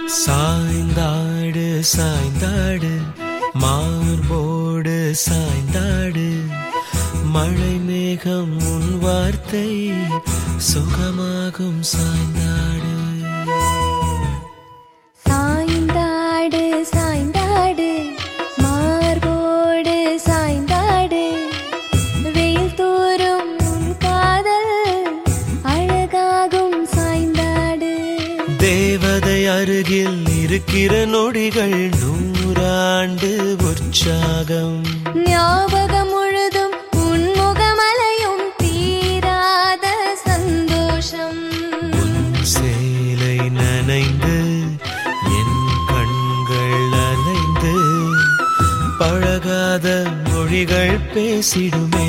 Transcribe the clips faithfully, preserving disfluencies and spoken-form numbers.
சாய்ந்தாடு சாய்ந்தாடு மார்போடு சாய்ந்தாடு மழை மேகம் உன் வார்த்தை சுகமாகும் சாய்ந்தாடு சாய்ந்தாடு சாய்ந்தாடு மார்போடு சாய்ந்தாடு வெயில் தோறும் உன் காதல் அழகாகும் சாய்ந்தாடு தேவதை அருகில் இருக்கிற நொடிகள் நூறாண்டு உற்சாகம் ஞாபகம் முழுதும் உன் முகமலையும் தீராத சந்தோஷம் சேலை நனைந்து என் கண்கள் அலைந்து பழகாத மொழிகள் பேசிடுமே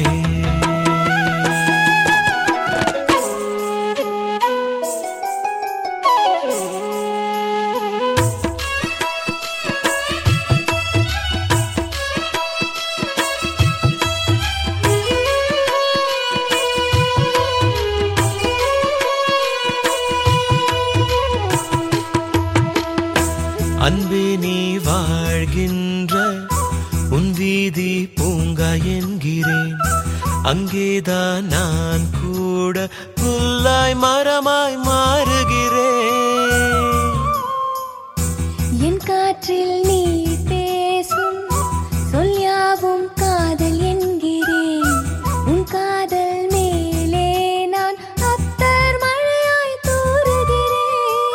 அன்பே நீ வாழ்கின்ற உன் வீதி பூங்கா என்கிறேன் அங்கேதான் நான் கூட புல்லாய் மரமாய் மாறுகிறேன் என் காற்றில் நீ பேசும் சொல் யாவும் காதல் என்கிறேன் உன் காதல் மேலே நான் அத்தர் மழையாய் தூறுகிறேன்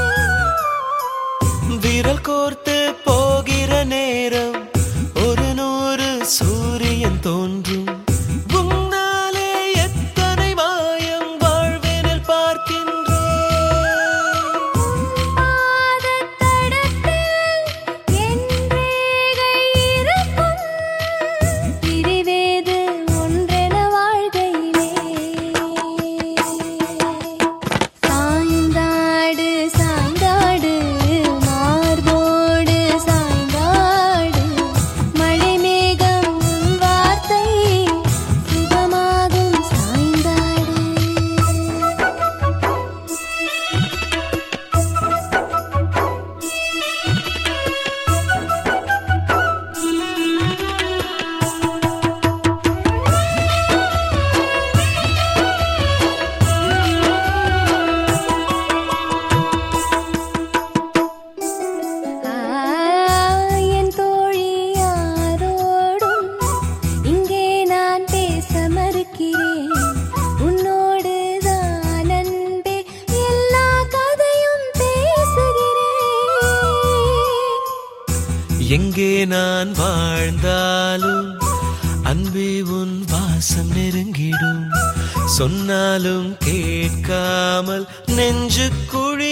விரல் கோர்த்து போகிற நேரம் ஒரு நூறு சூரியன் தோன்றும் உன்னாலே எத்தனை மாயம் வாழ்வேனில் பார்க்கின்றேன் பாதத் தடத்தில் என் ரேகை இருக்கும் பிரிவேது ஒன்றென வாழ்கையிலே சாய்ந்தாடு சாய்ந்தாடு மார்போடு சாய்ந்தாடு மழை மேகம் உன் வார்த்தை சுகமாகும் சாய்ந்தாடு என் தோழி யாரோடும் இங்கே நான் பேச மறுக்கிறேன் உன்னோடு தான் அன்பே எல்லா கதையும் பேசுகிறேன் எங்கே நான் வாழ்ந்தாலும் அன்பே உன் வாசம் நெருங்கிடும் சொன்னாலும் கேட்காமல் நெஞ்சு குழி